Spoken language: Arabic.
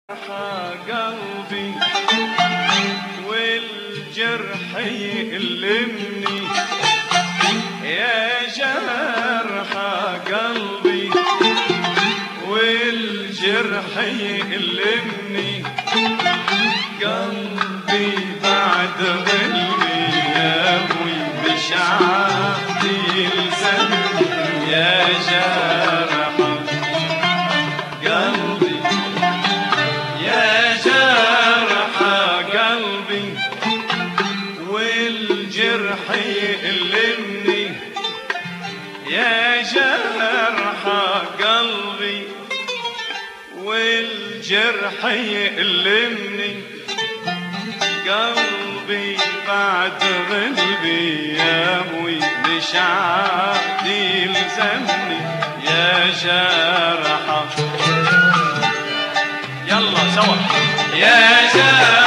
قلبي والجرح يألمني يا جرح قلبي والجرح يألمني قلبي بعد ظلمي يا ابوي مش عارف يلزمني يا جرح قلبي يا جرح قلبي والجرح يألمني يا جرح قلبي والجرح يألمني قلبي بعد غلبي يا ابوي مش عاد يلزمني يا جرح يلا سوا يا جرح